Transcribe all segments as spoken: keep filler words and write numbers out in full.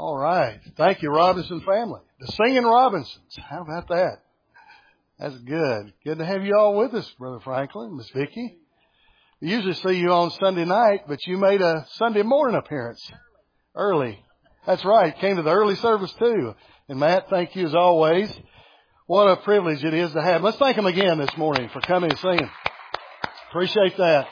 All right. Thank you, Robinson family. The Singing Robinsons. How about that? That's good. Good to have you all with us, Brother Franklin, Miss Vicki. We usually see you on Sunday night, but you made a Sunday morning appearance. Early. That's right. Came to the early service too. And Matt, thank you as always. What a privilege it is to have. Let's thank them again this morning for coming and singing. Appreciate that.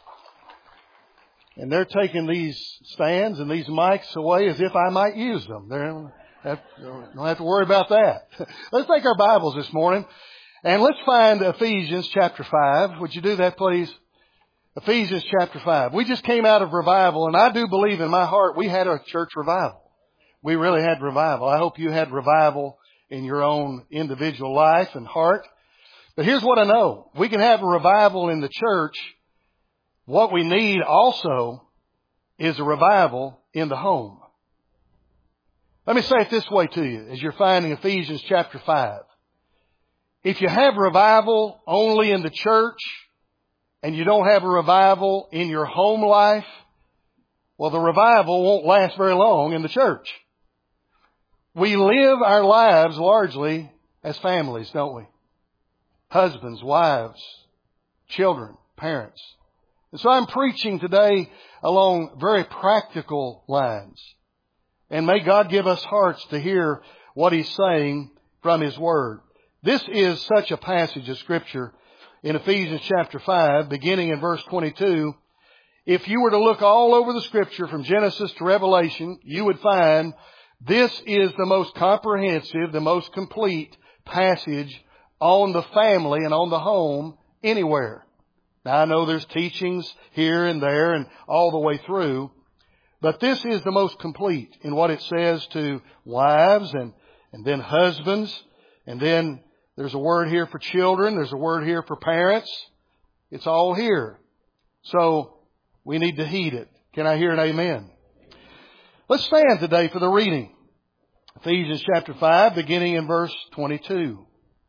And they're taking these stands and these mics away as if I might use them. They don't have, don't have to worry about that. Let's take our Bibles this morning and let's find Ephesians chapter five. Would you do that, please? Ephesians chapter five. We just came out of revival, and I do believe in my heart we had a church revival. We really had revival. I hope you had revival in your own individual life and heart. But here's what I know. We can have a revival in the church. What we need also is a revival in the home. Let me say it this way to you as you're finding Ephesians chapter five. If you have revival only in the church and you don't have a revival in your home life, well, the revival won't last very long in the church. We live our lives largely as families, don't we? Husbands, wives, children, parents. And so I'm preaching today along very practical lines. And may God give us hearts to hear what He's saying from His Word. This is such a passage of Scripture in Ephesians chapter five, beginning in verse twenty-two. If you were to look all over the Scripture from Genesis to Revelation, you would find this is the most comprehensive, the most complete passage on the family and on the home anywhere. Now, I know there's teachings here and there and all the way through, but this is the most complete in what it says to wives and, and then husbands. And then there's a word here for children. There's a word here for parents. It's all here. So we need to heed it. Can I hear an amen? Let's stand today for the reading. Ephesians chapter five, beginning in verse twenty-two.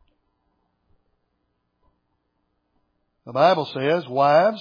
The Bible says, wives,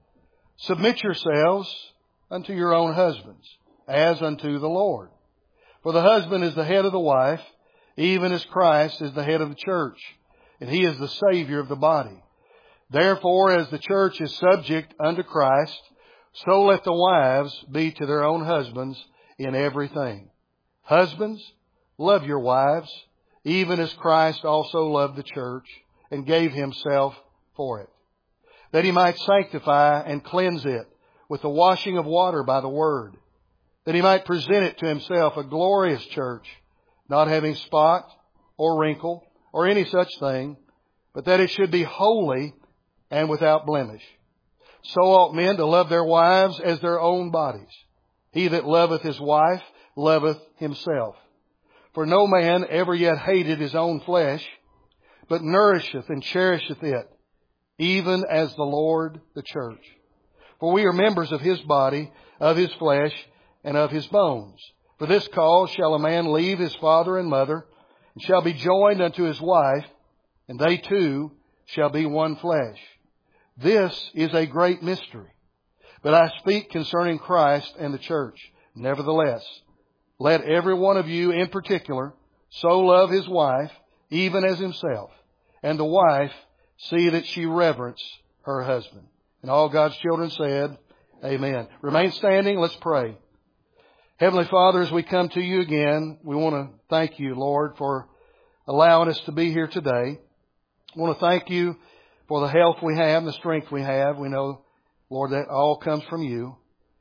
submit yourselves unto your own husbands, as unto the Lord. For the husband is the head of the wife, even as Christ is the head of the church, and He is the Savior of the body. Therefore, as the church is subject unto Christ, so let the wives be to their own husbands in everything. Husbands, love your wives, even as Christ also loved the church, and gave Himself for it, that He might sanctify and cleanse it with the washing of water by the Word, that He might present it to Himself a glorious church, not having spot or wrinkle or any such thing, but that it should be holy and without blemish. So ought men to love their wives as their own bodies. He that loveth his wife loveth himself. For no man ever yet hated his own flesh, but nourisheth and cherisheth it, even as the Lord the church. For we are members of His body, of His flesh, and of His bones. For this cause shall a man leave his father and mother, and shall be joined unto his wife, and they two shall be one flesh. This is a great mystery. But I speak concerning Christ and the church. Nevertheless, let every one of you in particular so love his wife, even as himself, and the wife see that she reverence her husband. And all God's children said, amen. Remain standing. Let's pray. Heavenly Father, as we come to you again, we want to thank you, Lord, for allowing us to be here today. We want to thank you for the health we have and the strength we have. We know, Lord, that all comes from you.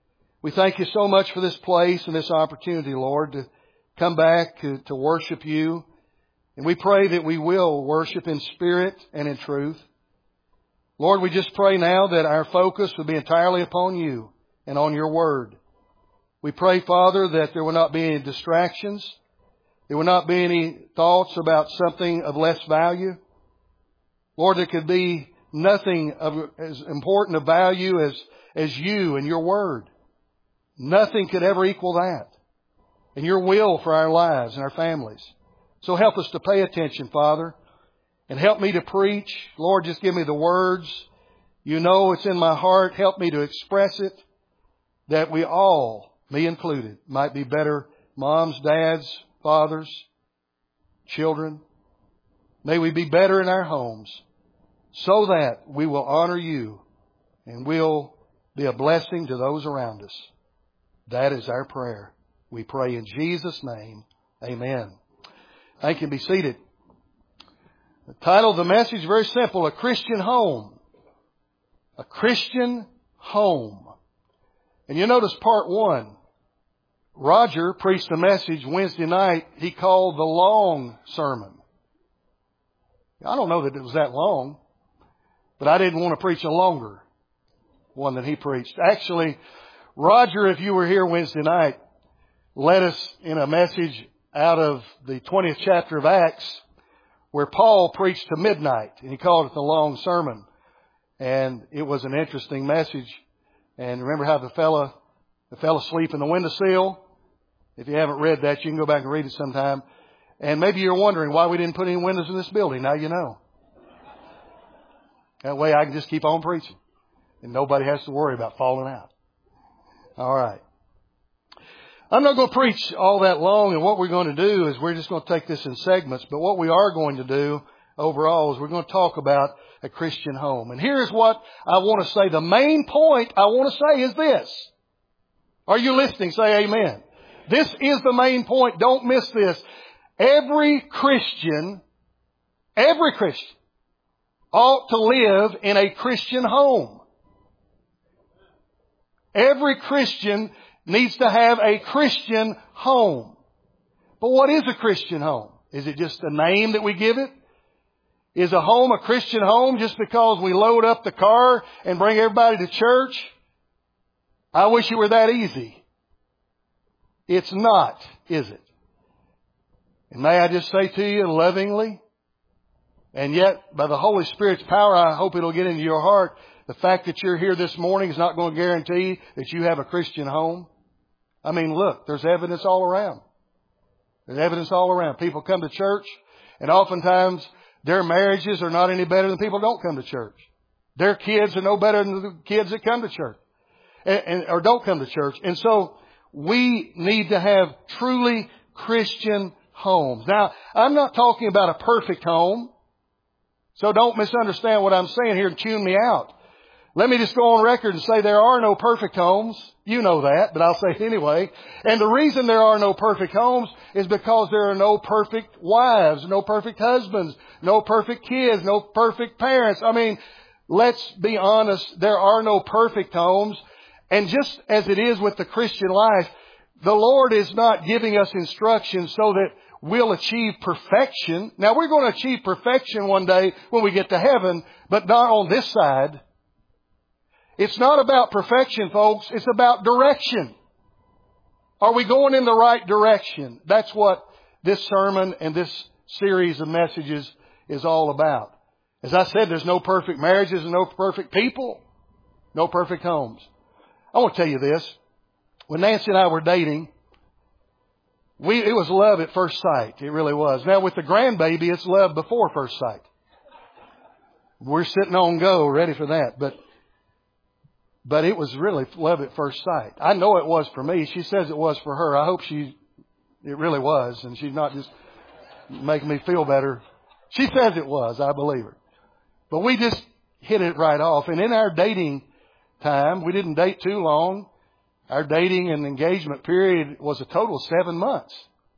We thank you so much for this place and this opportunity, Lord, to come back to, to worship you. And we pray that we will worship in spirit and in truth. Lord, we just pray now that our focus will be entirely upon you and on your word. We pray, Father, that there will not be any distractions. There will not be any thoughts about something of less value. Lord, there could be nothing of as important a value as, as you and your word. Nothing could ever equal that. And your will for our lives and our families. So help us to pay attention, Father, and help me to preach. Lord, just give me the words. You know it's in my heart. Help me to express it, that we all, me included, might be better moms, dads, fathers, children. May we be better in our homes so that we will honor you and will be a blessing to those around us. That is our prayer. We pray in Jesus' name. Amen. Thank you. Be seated. The title of the message is very simple. A Christian Home. A Christian Home. And you notice part one. Roger preached a message Wednesday night he called the long sermon. I don't know that it was that long, but I didn't want to preach a longer one than he preached. Actually, Roger, if you were here Wednesday night, led us in a message out of the twentieth chapter of Acts where Paul preached to midnight, and he called it the long sermon. And it was an interesting message. And remember how the fella, the fell asleep in the windowsill? If you haven't read that, you can go back and read it sometime. And maybe you're wondering why we didn't put any windows in this building. Now you know. That way I can just keep on preaching. And nobody has to worry about falling out. All right. I'm not going to preach all that long, and what we're going to do is we're just going to take this in segments. But what we are going to do overall is we're going to talk about a Christian home. And here's what I want to say. The main point I want to say is this. Are you listening? Say amen. This is the main point. Don't miss this. Every Christian, every Christian ought to live in a Christian home. Every Christian needs to have a Christian home. But what is a Christian home? Is it just a name that we give it? Is a home a Christian home just because we load up the car and bring everybody to church? I wish it were that easy. It's not, is it? And may I just say to you lovingly, and yet by the Holy Spirit's power, I hope it'll get into your heart, the fact that you're here this morning is not going to guarantee that you have a Christian home. I mean, look, there's evidence all around. There's evidence all around. People come to church, and oftentimes their marriages are not any better than people who don't come to church. Their kids are no better than the kids that come to church, and, and, or don't come to church. And so we need to have truly Christian homes. Now, I'm not talking about a perfect home, so don't misunderstand what I'm saying here and tune me out. Let me just go on record and say there are no perfect homes. You know that, but I'll say it anyway. And the reason there are no perfect homes is because there are no perfect wives, no perfect husbands, no perfect kids, no perfect parents. I mean, let's be honest, there are no perfect homes. And just as it is with the Christian life, the Lord is not giving us instructions so that we'll achieve perfection. Now, we're going to achieve perfection one day when we get to heaven, but not on this side. It's not about perfection, folks. It's about direction. Are we going in the right direction? That's what this sermon and this series of messages is all about. As I said, there's no perfect marriages and no perfect people. No perfect homes. I want to tell you this. When Nancy and I were dating, we it was love at first sight. It really was. Now with the grandbaby, it's love before first sight. We're sitting on go, ready for that. But But it was really love at first sight. I know it was for me. She says it was for her. I hope she, it really was. And she's not just making me feel better. She says it was. I believe her. But we just hit it right off. And in our dating time, we didn't date too long. Our dating and engagement period was a total of seven months.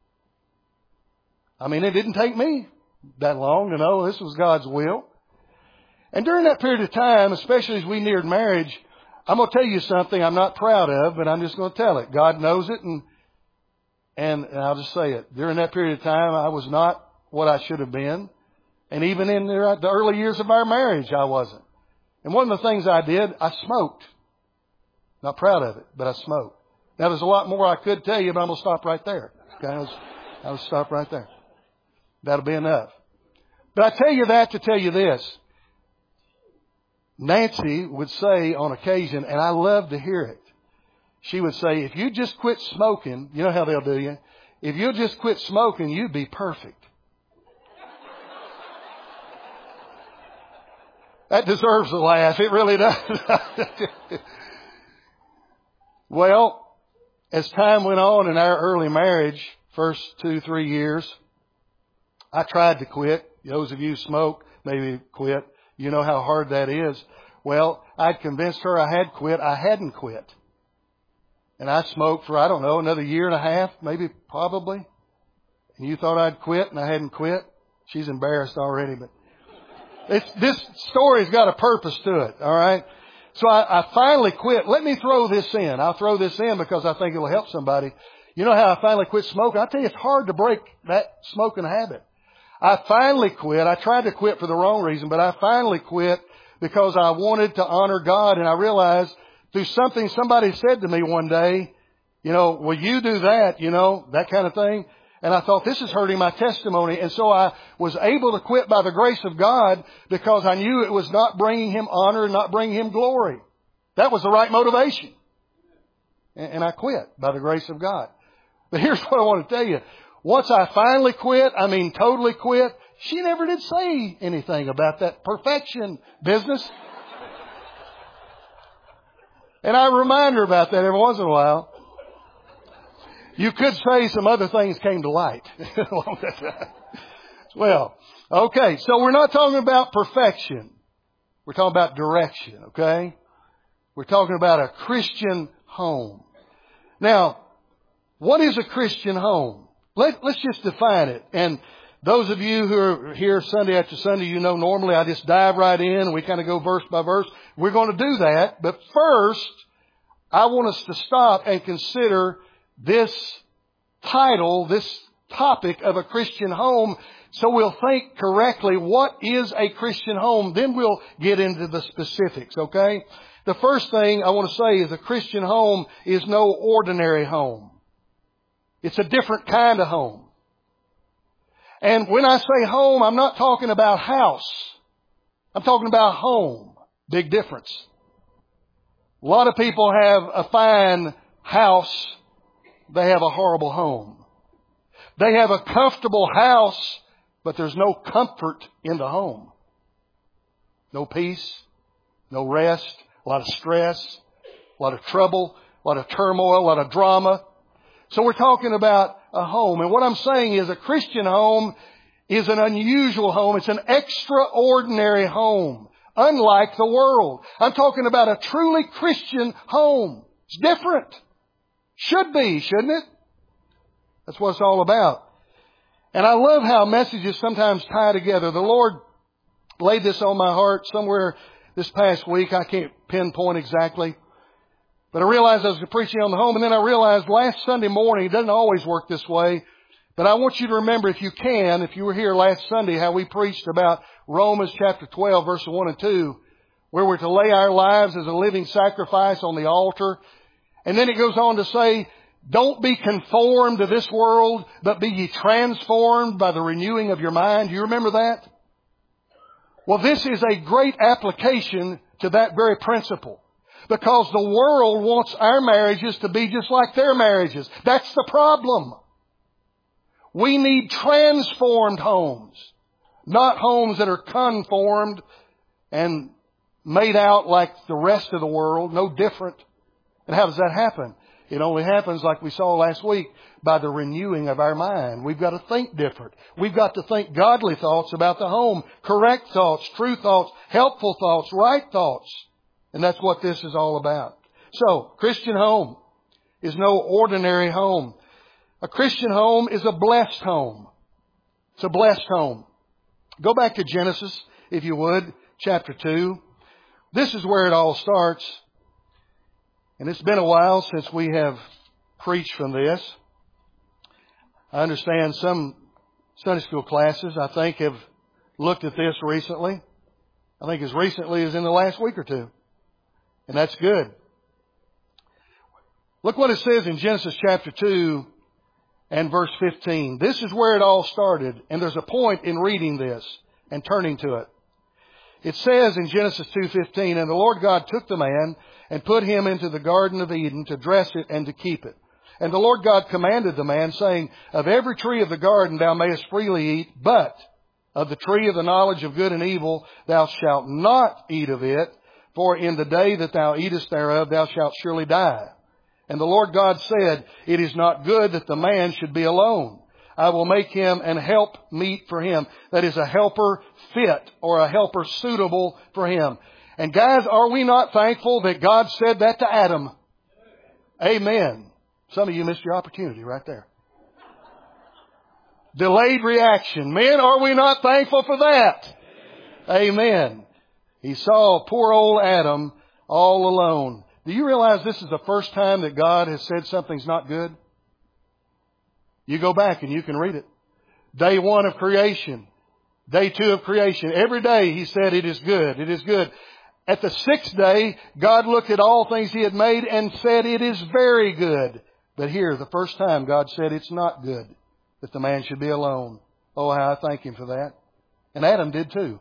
I mean, it didn't take me that long to know this was God's will. And during that period of time, especially as we neared marriage, I'm going to tell you something I'm not proud of, but I'm just going to tell it. God knows it, and, and and I'll just say it. During that period of time, I was not what I should have been. And even in the, the early years of our marriage, I wasn't. And one of the things I did, I smoked. Not proud of it, but I smoked. Now, there's a lot more I could tell you, but I'm going to stop right there. Okay, I'll, I'll stop right there. That'll be enough. But I tell you that to tell you this. Nancy would say on occasion, and I love to hear it, she would say, if you just quit smoking, you know how they'll do you, if you'll just quit smoking, you'd be perfect. That deserves a laugh. It really does. Well, as time went on in our early marriage, first two, three years, I tried to quit. Those of you who smoke, maybe quit. You know how hard that is. Well, I'd convinced her I had quit. I hadn't quit. And I smoked for, I don't know, another year and a half, maybe, probably. And you thought I'd quit and I hadn't quit? She's embarrassed already, but it's, this story's got a purpose to it, all right? So I, I finally quit. Let me throw this in. I'll throw this in because I think it'll help somebody. You know how I finally quit smoking? I tell you, it's hard to break that smoking habit. I finally quit. I tried to quit for the wrong reason, but I finally quit because I wanted to honor God. And I realized through something somebody said to me one day, you know, will you do that? You know, that kind of thing. And I thought, this is hurting my testimony. And so I was able to quit by the grace of God because I knew it was not bringing Him honor and not bringing Him glory. That was the right motivation. And I quit by the grace of God. But here's what I want to tell you. Once I finally quit, I mean totally quit, she never did say anything about that perfection business. And I remind her about that every once in a while. You could say some other things came to light. Well, okay, so we're not talking about perfection. We're talking about direction, okay? We're talking about a Christian home. Now, what is a Christian home? Let, let's just define it. And those of you who are here Sunday after Sunday, you know normally I just dive right in and we kind of go verse by verse. We're going to do that. But first, I want us to stop and consider this title, this topic of a Christian home, so we'll think correctly, what is a Christian home? Then we'll get into the specifics, okay? The first thing I want to say is a Christian home is no ordinary home. It's a different kind of home. And when I say home, I'm not talking about house. I'm talking about home. Big difference. A lot of people have a fine house. They have a horrible home. They have a comfortable house, but there's no comfort in the home. No peace, no rest, a lot of stress, a lot of trouble, a lot of turmoil, a lot of drama. So we're talking about a home. And what I'm saying is a Christian home is an unusual home. It's an extraordinary home, unlike the world. I'm talking about a truly Christian home. It's different. Should be, shouldn't it? That's what it's all about. And I love how messages sometimes tie together. The Lord laid this on my heart somewhere this past week. I can't pinpoint exactly. But I realized I was preaching on the home, and then I realized last Sunday morning, it doesn't always work this way, but I want you to remember, if you can, if you were here last Sunday, how we preached about Romans chapter twelve, verses one and two, where we're to lay our lives as a living sacrifice on the altar. And then it goes on to say, don't be conformed to this world, but be ye transformed by the renewing of your mind. Do you remember that? Well, this is a great application to that very principle. Because the world wants our marriages to be just like their marriages. That's the problem. We need transformed homes. Not homes that are conformed and made out like the rest of the world. No different. And how does that happen? It only happens, like we saw last week, by the renewing of our mind. We've got to think different. We've got to think godly thoughts about the home. Correct thoughts, true thoughts, helpful thoughts, right thoughts. And that's what this is all about. So, Christian home is no ordinary home. A Christian home is a blessed home. It's a blessed home. Go back to Genesis, if you would, chapter two. This is where it all starts. And it's been a while since we have preached from this. I understand some Sunday school classes, I think, have looked at this recently. I think as recently as in the last week or two. And that's good. Look what it says in Genesis chapter two and verse fifteen. This is where it all started. And there's a point in reading this and turning to it. It says in Genesis two fifteen, and the Lord God took the man and put him into the Garden of Eden to dress it and to keep it. And the Lord God commanded the man, saying, of every tree of the garden thou mayest freely eat, but of the tree of the knowledge of good and evil thou shalt not eat of it. For in the day that thou eatest thereof, thou shalt surely die. And the Lord God said, it is not good that the man should be alone. I will make him an help meet for him. That is a helper fit or a helper suitable for him. And guys, are we not thankful that God said that to Adam? Amen. Some of you missed your opportunity right there. Delayed reaction. Men, are we not thankful for that? Amen. He saw poor old Adam all alone. Do you realize this is the first time that God has said something's not good? You go back and you can read it. Day one of creation. Day two of creation. Every day He said it is good. It is good. At the sixth day, God looked at all things He had made and said it is very good. But here, the first time, God said it's not good that the man should be alone. Oh, how I thank Him for that. And Adam did too.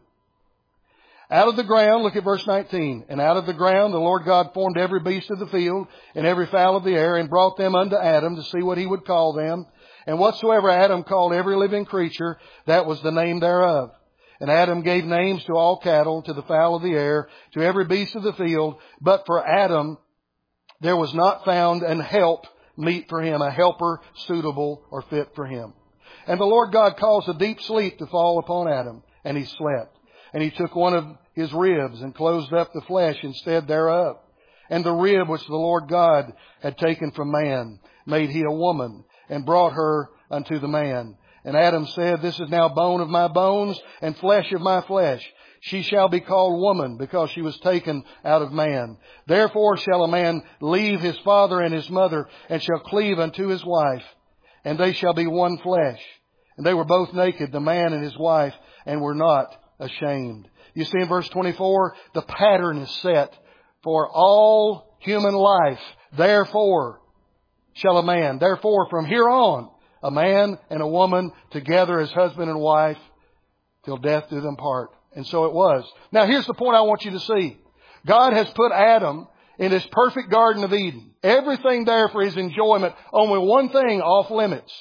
Out of the ground, look at verse nineteen. And out of the ground the Lord God formed every beast of the field and every fowl of the air and brought them unto Adam to see what he would call them. And whatsoever Adam called every living creature, that was the name thereof. And Adam gave names to all cattle, to the fowl of the air, to every beast of the field. But for Adam there was not found an help meet for him, a helper suitable or fit for him. And the Lord God caused a deep sleep to fall upon Adam, and he slept. And He took one of his ribs and closed up the flesh instead thereof. And the rib which the Lord God had taken from man made He a woman, and brought her unto the man. And Adam said, this is now bone of my bones and flesh of my flesh. She shall be called woman, because she was taken out of man. Therefore shall a man leave his father and his mother, and shall cleave unto his wife, and they shall be one flesh. And they were both naked, the man and his wife, and were not ashamed. You see in verse twenty-four, the pattern is set for all human life. Therefore shall a man, therefore from here on, a man and a woman together as husband and wife till death do them part. And so it was. Now here's the point I want you to see. God has put Adam in this perfect Garden of Eden. Everything there for his enjoyment. Only one thing off limits.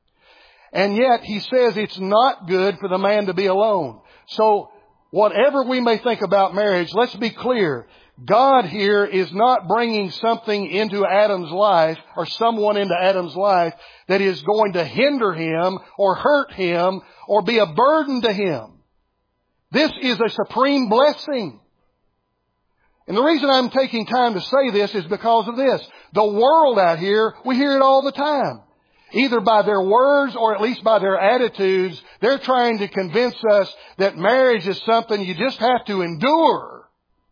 And yet He says it's not good for the man to be alone. So whatever we may think about marriage, let's be clear. God here is not bringing something into Adam's life or someone into Adam's life that is going to hinder him or hurt him or be a burden to him. This is a supreme blessing. And the reason I'm taking time to say this is because of this. The world out here, we hear it all the time. Either by their words or at least by their attitudes, they're trying to convince us that marriage is something you just have to endure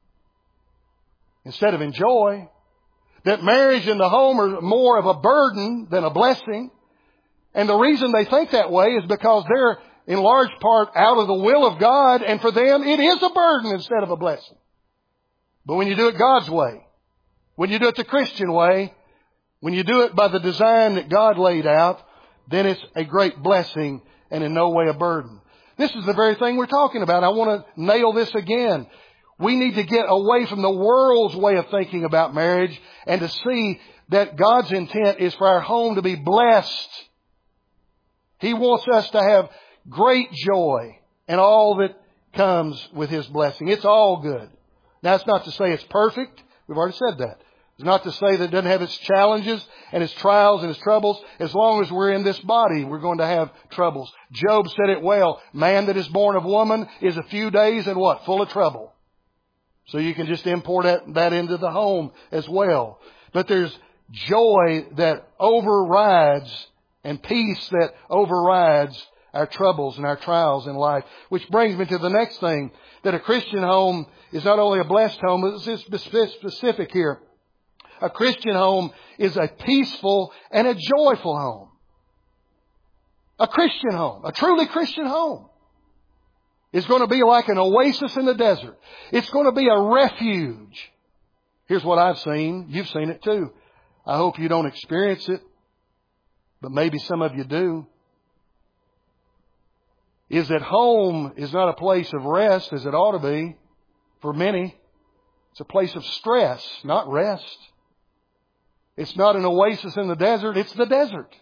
instead of enjoy. That marriage and the home are more of a burden than a blessing. And the reason they think that way is because they're in large part out of the will of God, and for them it is a burden instead of a blessing. But when you do it God's way, when you do it the Christian way, when you do it by the design that God laid out, then it's a great blessing and in no way a burden. This is the very thing we're talking about. I want to nail this again. We need to get away from the world's way of thinking about marriage and to see that God's intent is for our home to be blessed. He wants us to have great joy and all that comes with His blessing. It's all good. Now, it's not to say it's perfect. We've already said that. It's not to say that it doesn't have its challenges and its trials and its troubles. As long as we're in this body, we're going to have troubles. Job said it well. Man that is born of woman is a few days and what? Full of trouble. So you can just import that, that into the home as well. But there's joy that overrides and peace that overrides our troubles and our trials in life. Which brings me to the next thing. That a Christian home is not only a blessed home, but it's specific here. A Christian home is a peaceful and a joyful home. A Christian home, a truly Christian home, is going to be like an oasis in the desert. It's going to be a refuge. Here's what I've seen. You've seen it too. I hope you don't experience it, but maybe some of you do. Is that home is not a place of rest as it ought to be for many. It's a place of stress, not rest. It's not an oasis in the desert. It's the desert.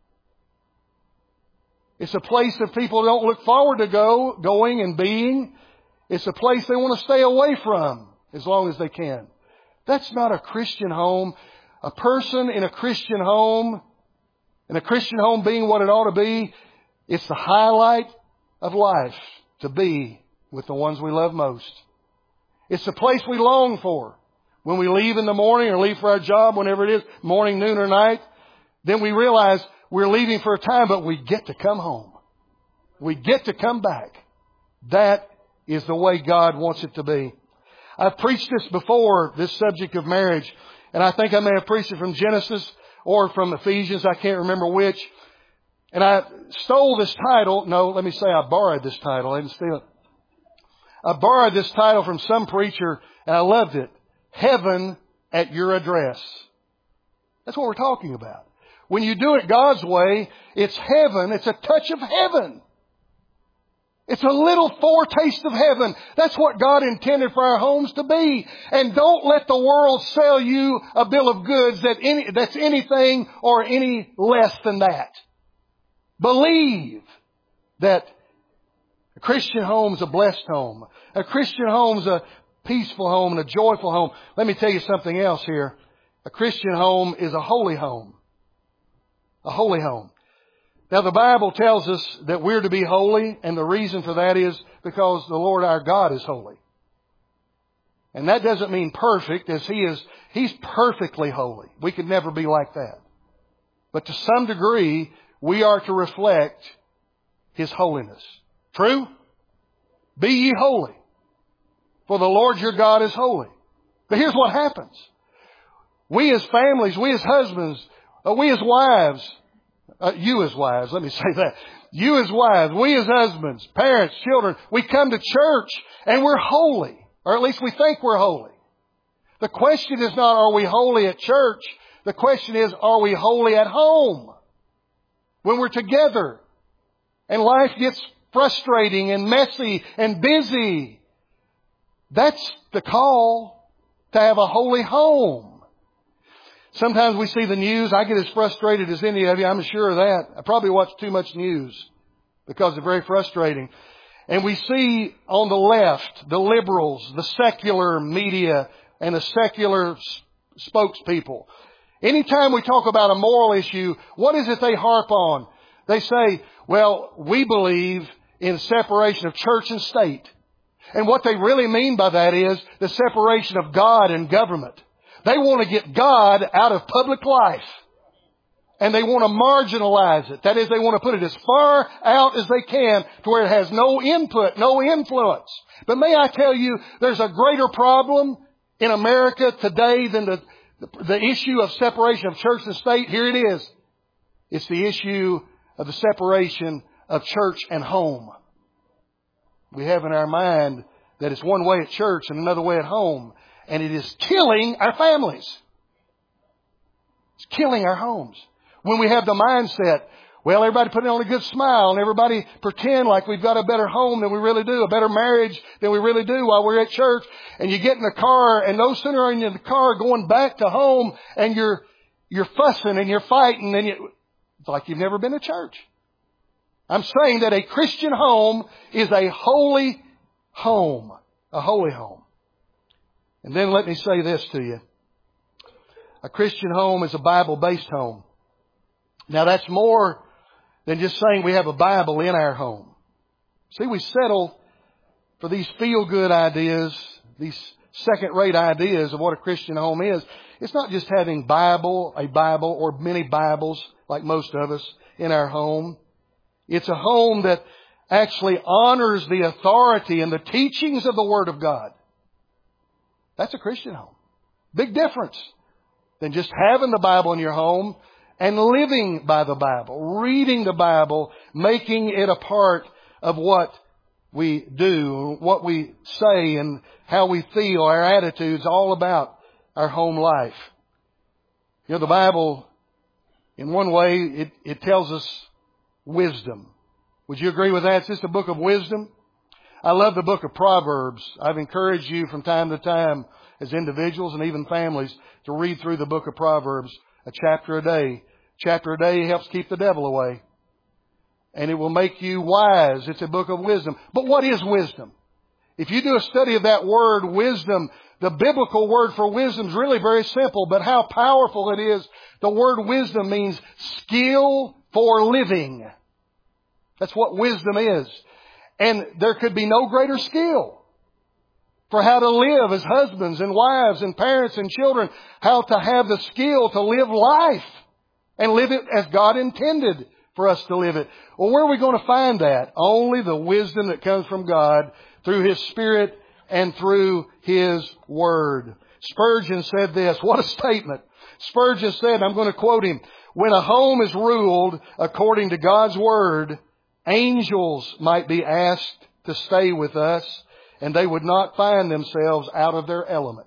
It's a place that people don't look forward to go, going and being. It's a place they want to stay away from as long as they can. That's not a Christian home. A person in a Christian home, and a Christian home being what it ought to be, it's the highlight of life to be with the ones we love most. It's the place we long for. When we leave in the morning or leave for our job, whenever it is, morning, noon, or night, then we realize we're leaving for a time, but we get to come home. We get to come back. That is the way God wants it to be. I've preached this before, this subject of marriage, and I think I may have preached it from Genesis or from Ephesians. I can't remember which. And I stole this title. No, let me say I borrowed this title. I didn't steal it. I borrowed this title from some preacher, and I loved it. Heaven at your address. That's what we're talking about. When you do it God's way, it's heaven. It's a touch of heaven. It's a little foretaste of heaven. That's what God intended for our homes to be. And don't let the world sell you a bill of goods that any, that's anything or any less than that. Believe that a Christian home is a blessed home. A Christian home is a peaceful home and a joyful home. Let me tell you something else here. A Christian home is a holy home. A holy home. Now the Bible tells us that we're to be holy, and the reason for that is because the Lord our God is holy. And that doesn't mean perfect, as He is, He's perfectly holy. We could never be like that. But to some degree, we are to reflect His holiness. True? Be ye holy, for the Lord your God is holy. But here's what happens. We as families, we as husbands, uh, we as wives, uh, you as wives, let me say that. You as wives, we as husbands, parents, children, we come to church and we're holy. Or at least we think we're holy. The question is not, are we holy at church? The question is, are we holy at home? When we're together and life gets frustrating and messy and busy. That's the call to have a holy home. Sometimes we see the news. I get as frustrated as any of you. I'm sure of that. I probably watch too much news because it's very frustrating. And we see on the left, the liberals, the secular media, and the secular spokespeople. Anytime we talk about a moral issue, what is it they harp on? They say, well, we believe in separation of church and state. And what they really mean by that is the separation of God and government. They want to get God out of public life. And they want to marginalize it. That is, they want to put it as far out as they can to where it has no input, no influence. But may I tell you, there's a greater problem in America today than the, the issue of separation of church and state. Here it is. It's the issue of the separation of church and home. We have in our mind that it's one way at church and another way at home. And it is killing our families. It's killing our homes. When we have the mindset, well, everybody put on a good smile and everybody pretend like we've got a better home than we really do, a better marriage than we really do while we're at church. And you get in the car and no sooner are you in the car going back to home and you're, you're fussing and you're fighting and you, it's like you've never been to church. I'm saying that a Christian home is a holy home. A holy home. And then let me say this to you. A Christian home is a Bible-based home. Now that's more than just saying we have a Bible in our home. See, we settle for these feel-good ideas, these second-rate ideas of what a Christian home is. It's not just having Bible, a Bible, or many Bibles, like most of us, in our home. It's a home that actually honors the authority and the teachings of the Word of God. That's a Christian home. Big difference than just having the Bible in your home and living by the Bible, reading the Bible, making it a part of what we do, what we say, and how we feel, our attitudes, all about our home life. You know, the Bible, in one way, it, it tells us wisdom. Would you agree with that? It's just a book of wisdom. I love the book of Proverbs. I've encouraged you from time to time as individuals and even families to read through the book of Proverbs a chapter a day. Chapter a day helps keep the devil away. And it will make you wise. It's a book of wisdom. But what is wisdom? If you do a study of that word wisdom, The biblical word for wisdom is really very simple, but how powerful it is. The word wisdom means skill for living. That's what wisdom is. And there could be no greater skill for how to live as husbands and wives and parents and children, how to have the skill to live life and live it as God intended for us to live it. Well, where are we going to find that? Only the wisdom that comes from God through His Spirit and through His Word. Spurgeon said this. What a statement. Spurgeon said, I'm going to quote him, "When a home is ruled according to God's Word, angels might be asked to stay with us, and they would not find themselves out of their element."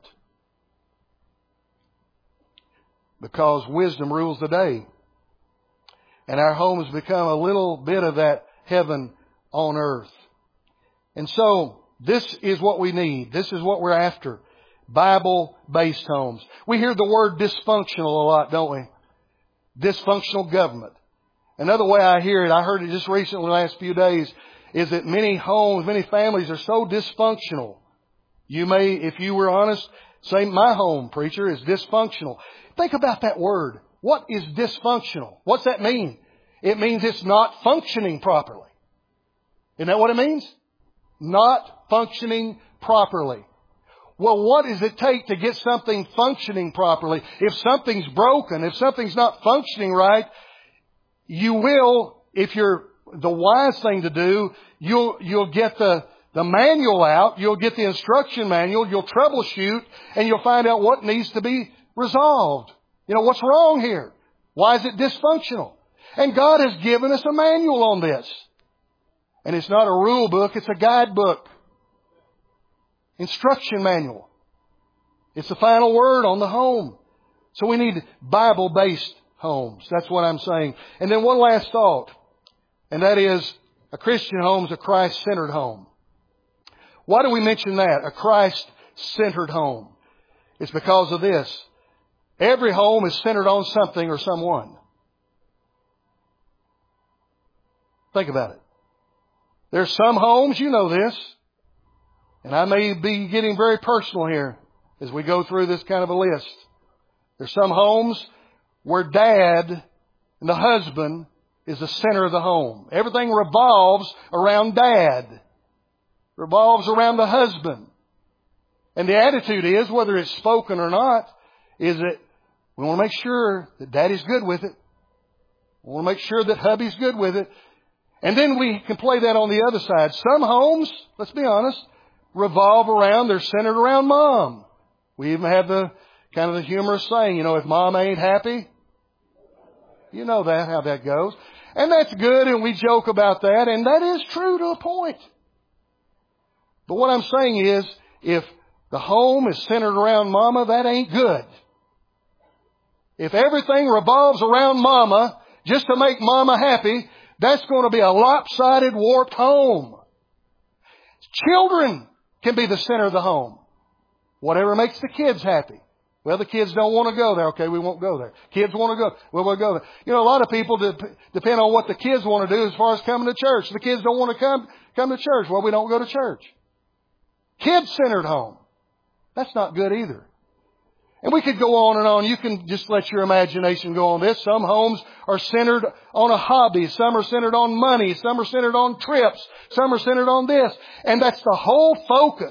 Because wisdom rules the day. And our home has become a little bit of that heaven on earth. And so, this is what we need. This is what we're after. Bible-based homes. We hear the word dysfunctional a lot, don't we? Dysfunctional government. Another way I hear it, I heard it just recently the last few days, is that many homes, many families are so dysfunctional. You may, if you were honest, say, my home, preacher, is dysfunctional. Think about that word. What is dysfunctional? What's that mean? It means it's not functioning properly. Isn't that what it means? Not functioning properly. Well, what does it take to get something functioning properly? If something's broken, if something's not functioning right, you will, if you're the wise thing to do, you'll, you'll get the, the manual out, you'll get the instruction manual, you'll troubleshoot, and you'll find out what needs to be resolved. You know, what's wrong here? Why is it dysfunctional? And God has given us a manual on this. And it's not a rule book, it's a guidebook. Instruction manual. It's the final word on the home. So we need Bible-based homes. That's what I'm saying. And then one last thought. And that is, a Christian home is a Christ-centered home. Why do we mention that? A Christ-centered home. It's because of this. Every home is centered on something or someone. Think about it. There's some homes, you know this, and I may be getting very personal here as we go through this kind of a list. There's some homes where dad and the husband is the center of the home. Everything revolves around dad. Revolves around the husband. And the attitude is, whether it's spoken or not, is that we want to make sure that daddy's good with it. We want to make sure that hubby's good with it. And then we can play that on the other side. Some homes, let's be honest, revolve around, they're centered around mom. We even have the kind of the humorous saying, you know, if mom ain't happy, you know that, how that goes. And that's good, and we joke about that, and that is true to a point. But what I'm saying is, if the home is centered around mama, that ain't good. If everything revolves around mama, just to make mama happy, that's going to be a lopsided, warped home. Children can be the center of the home. Whatever makes the kids happy. Well, the kids don't want to go there. Okay, we won't go there. Kids want to go. Well, we'll go there. You know, a lot of people de- depend on what the kids want to do as far as coming to church. The kids don't want to come, come to church. Well, we don't go to church. Kid-centered home. That's not good either. And we could go on and on. You can just let your imagination go on this. Some homes are centered on a hobby. Some are centered on money. Some are centered on trips. Some are centered on this. And that's the whole focus.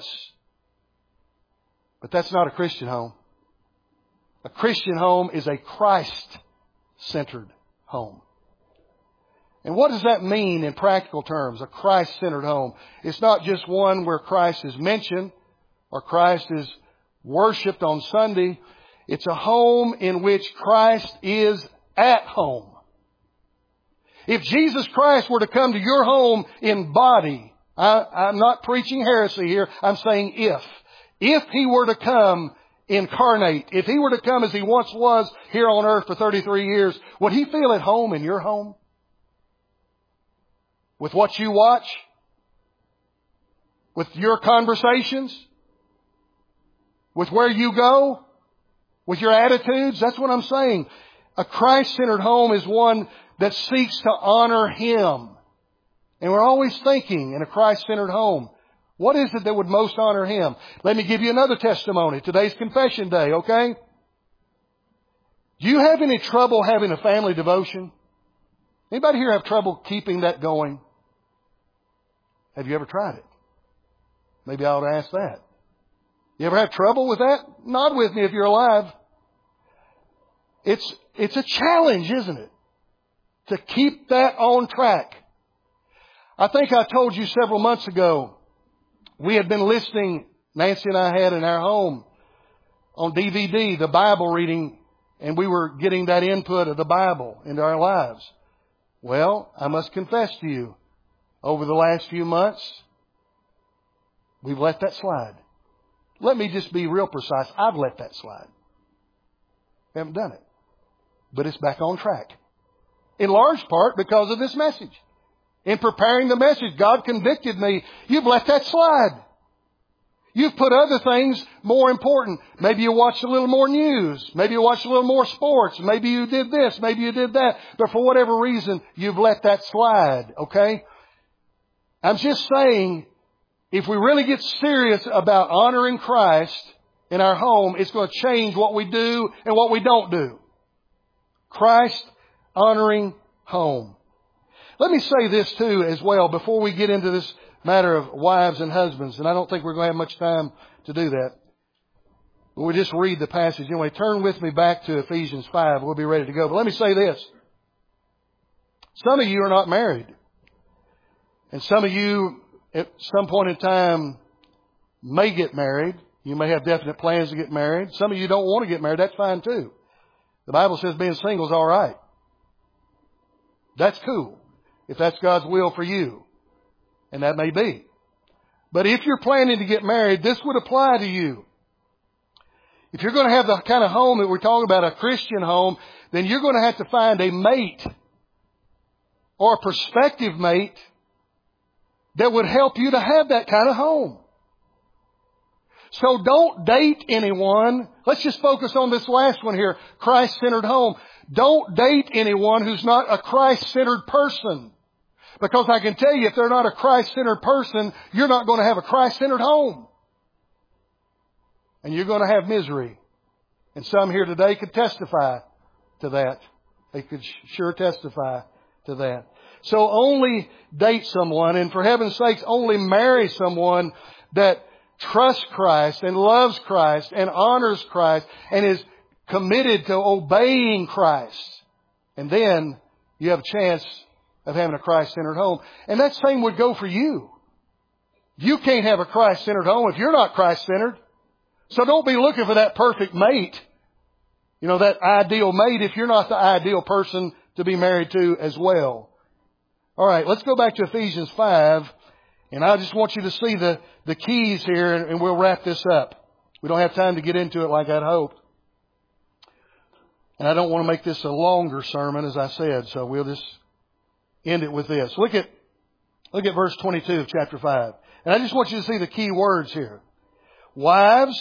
But that's not a Christian home. A Christian home is a Christ-centered home. And what does that mean in practical terms, a Christ-centered home? It's not just one where Christ is mentioned or Christ is worshipped on Sunday. It's a home in which Christ is at home. If Jesus Christ were to come to your home in body, I, I'm not preaching heresy here, I'm saying if. If He were to come incarnate, if He were to come as He once was here on earth for thirty-three years, would He feel at home in your home? With what you watch? With your conversations? With where you go? With your attitudes? That's what I'm saying. A Christ-centered home is one that seeks to honor Him. And we're always thinking in a Christ-centered home, What is it that would most honor Him? Let me give you another testimony. Today's confession day, okay? Do you have any trouble having a family devotion? Anybody here have trouble keeping that going? Have you ever tried it? Maybe I ought to ask that. You ever have trouble with that? Nod with me if you're alive. It's, it's a challenge, isn't it? To keep that on track. I think I told you several months ago, we had been listening, Nancy and I had in our home, on D V D, the Bible reading, and we were getting that input of the Bible into our lives. Well, I must confess to you, over the last few months, we've let that slide. Let me just be real precise. I've let that slide. I haven't done it. But it's back on track. In large part because of this message. In preparing the message, God convicted me. You've let that slide. You've put other things more important. Maybe you watched a little more news. Maybe you watched a little more sports. Maybe you did this. Maybe you did that. But for whatever reason, you've let that slide. Okay? I'm just saying, if we really get serious about honoring Christ in our home, it's going to change what we do and what we don't do. Christ honoring home. Let me say this too as well before we get into this matter of wives and husbands. And I don't think we're going to have much time to do that. We'll just read the passage. Anyway, turn with me back to Ephesians five. We'll be ready to go. But let me say this. Some of you are not married. And some of you at some point in time may get married. You may have definite plans to get married. Some of you don't want to get married. That's fine too. The Bible says being single is all right. That's cool. If that's God's will for you. And that may be. But if you're planning to get married, this would apply to you. If you're going to have the kind of home that we're talking about, a Christian home, then you're going to have to find a mate or a prospective mate that would help you to have that kind of home. So don't date anyone. Let's just focus on this last one here, Christ-centered home. Don't date anyone who's not a Christ-centered person. Because I can tell you, if they're not a Christ-centered person, you're not going to have a Christ-centered home. And you're going to have misery. And some here today could testify to that. They could sure testify to that. So only date someone, and for heaven's sakes, only marry someone that trusts Christ and loves Christ and honors Christ and is committed to obeying Christ. And then you have a chance of having a Christ-centered home. And that same would go for you. You can't have a Christ-centered home if you're not Christ-centered. So don't be looking for that perfect mate. You know, that ideal mate if you're not the ideal person to be married to as well. All right, let's go back to Ephesians five. And I just want you to see the, the keys here, and we'll wrap this up. We don't have time to get into it like I'd hoped. And I don't want to make this a longer sermon, as I said, so we'll just end it with this. Look at, look at verse twenty-two of chapter five. And I just want you to see the key words here. Wives,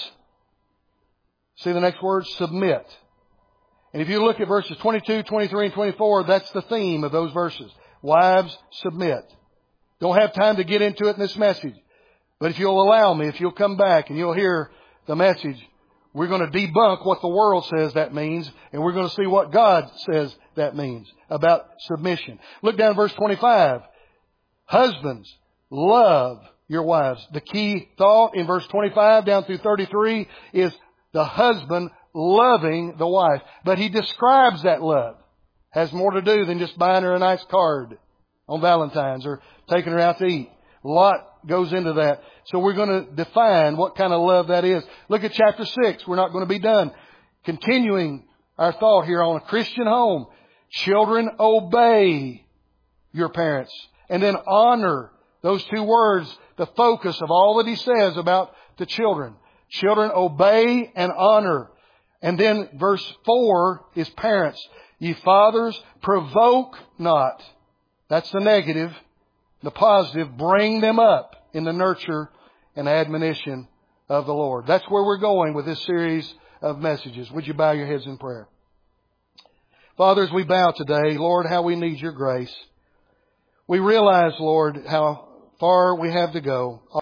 see the next word, submit. And if you look at verses twenty-two, twenty-three, and twenty-four, that's the theme of those verses. Wives, submit. Don't have time to get into it in this message. But if you'll allow me, if you'll come back and you'll hear the message, we're going to debunk what the world says that means, and we're going to see what God says that means about submission. Look down at verse twenty-five. Husbands, love your wives. The key thought in verse twenty-five down through thirty-three is the husband loving the wife. But he describes that love. Has more to do than just buying her a nice card on Valentine's or taking her out to eat. A lot goes into that. So we're going to define what kind of love that is. Look at chapter six. We're not going to be done. Continuing our thought here on a Christian home. Children, obey your parents. And then honor. Those two words, the focus of all that he says about the children. Children, obey and honor. And then verse four is parents. Ye fathers, provoke not. That's the negative. The positive, bring them up in the nurture and admonition of the Lord. That's where we're going with this series of messages. Would you bow your heads in prayer? Father, as we bow today, Lord, how we need your grace. We realize, Lord, how far we have to go.